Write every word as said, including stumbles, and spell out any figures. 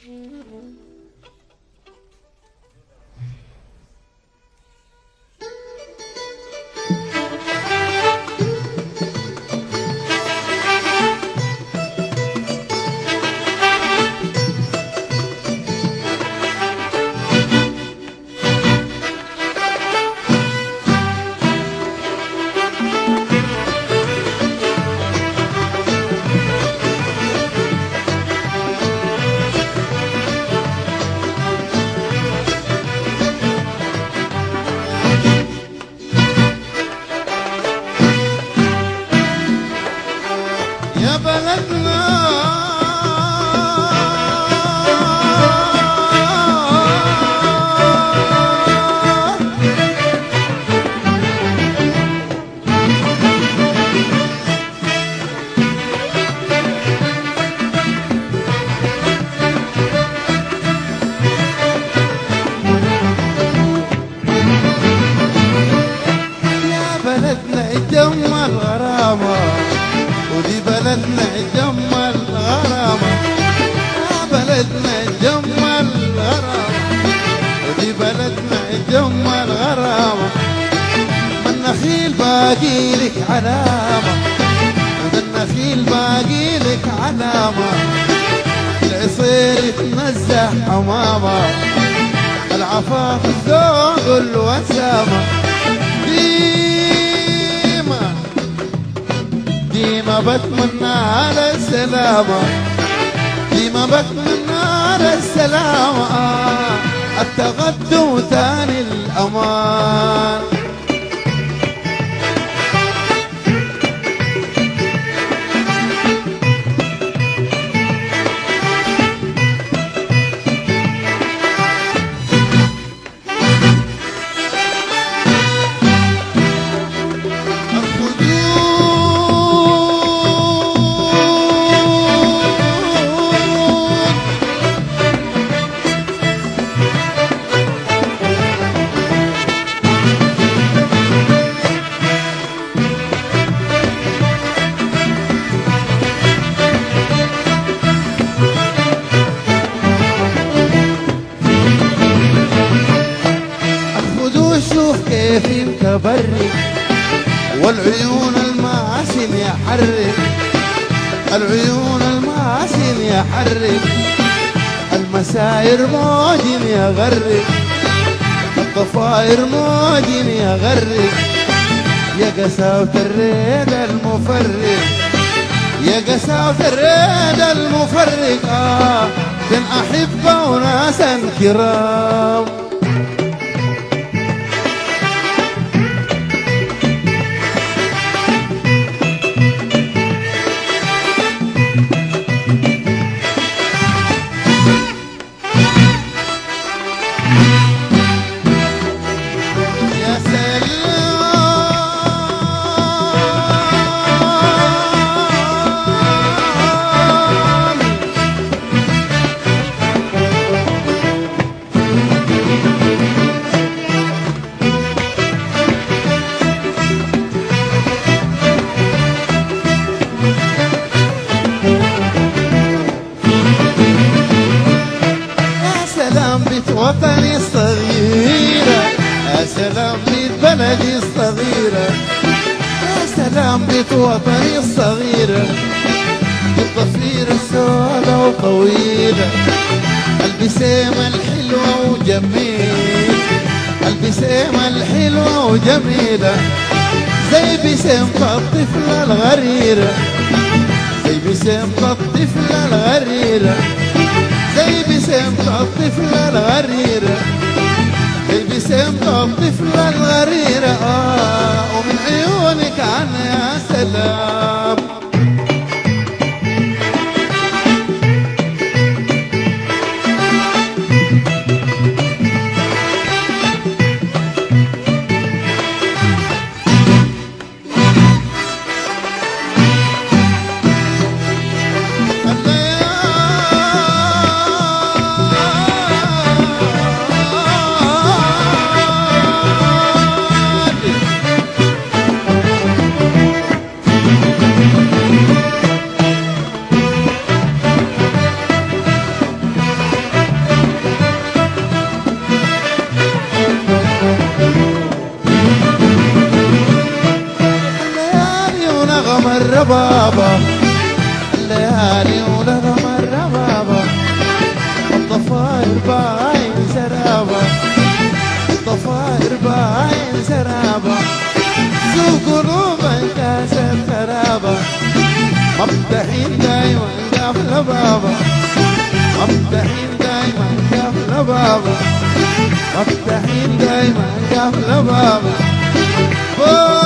والعيون المعاسن يحرك، العيون المعاسن يحرك، المساير موج يغرق، الضفاير موج يغرق، يا قساوة الريد المفرق، يا قساوة الريد المفرق. آه بين أحبة وناسا كرام. وطني الصغيرة، يا سلام بيت بلدي الصغيرة، يا سلام بيت وطني الصغيرة، الضفيرة السوداء وطويلة، البسيمة الحلوة وجميلة، البسيمة الحلوة وجميلة، زي بسيمة الطفلة الغريرة، زي بسيمة الطفلة الغريرة، زي بسمة الطفلة الغريرة، زي بسمة الطفلة الغريرة. آه ومن عيونك عنا يا سلام. ولهم الربابة، الليالي ولهم الربابة، الضفاير باين سرابة، الضفاير باين سرابة، سوق قلوبا كاسة خرابة، مفتحين دايما قافلة بابا، مفتحين دايما قافلة بابا، مفتحين دايما قافلة بابا.